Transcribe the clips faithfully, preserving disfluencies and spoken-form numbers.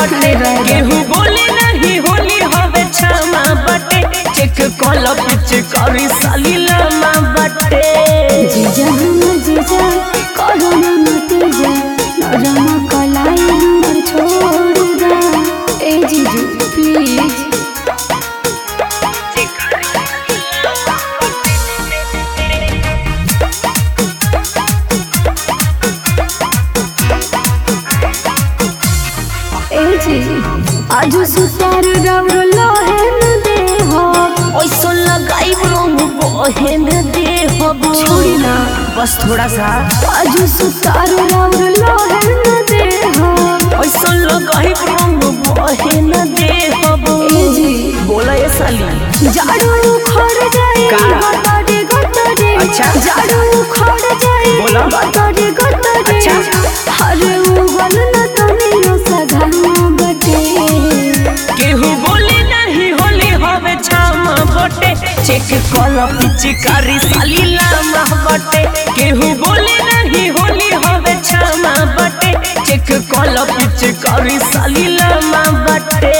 बटे केहू बोले नहीं होली हवे छामा बटे चेक कल पिचकारी साली लामा बटे जीजा हमर जीजा करो ना नतीजा नरमा कलाई हमर छोड़ दा ए जीजू प्लीज आज सुतार राउर लहेन दे हो ओइसो लगाई रंग बहेन दे हो छोड़ी ना बस थोड़ा सा आज सुतार राउर लहेन दे हो ओइसो लगाई रंग बहेन दे हो ए जी बोला ये साली जाड़ू खड़ जाए गतरे गतरे अच्छा जाड़ू खड़ जाए बोला गतरे गतरे अच्छा अरे उगल न तनियो सधामा बटे केहू बोले नहीं होली हवे छामा बटे चेक कल पिचकारी साली लामा बटे केहू बोले नहीं होली हवे छामा बटे चेक कल पिचकारी साली लामा बटे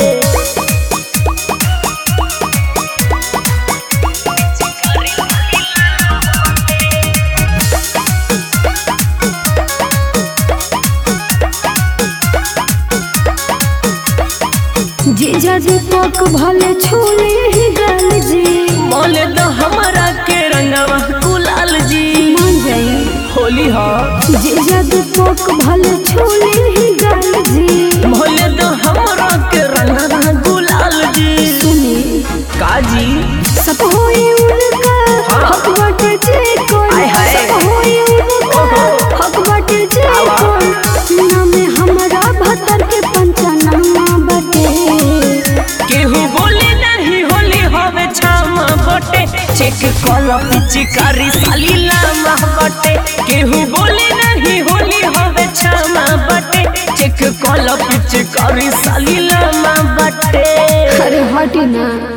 जीजा दीपक भले छूले ही गल जी बोले तो हमारा के रंगवा गुलाल जी मान जाए होली हो जीजा दीपक भले छूले ही गल जी बोले तो हमारा के रंगवा गुलाल जी सुनी काजी सब होई उनका हाँ। हक बाटे जे कोई आय हाय। सब होई उनका ओहो। हक बाटे जे आवा। कोई नाम हमारा भतर के पंचनामा बटे केहू बोले नहीं होली हवे छामा बटे चेक कल पिचकारी साली लामा बटे केहू बोले नहीं होली हवे छामा बटे चेक कल पिचकारी साली लामा बटे अरे हटी ना।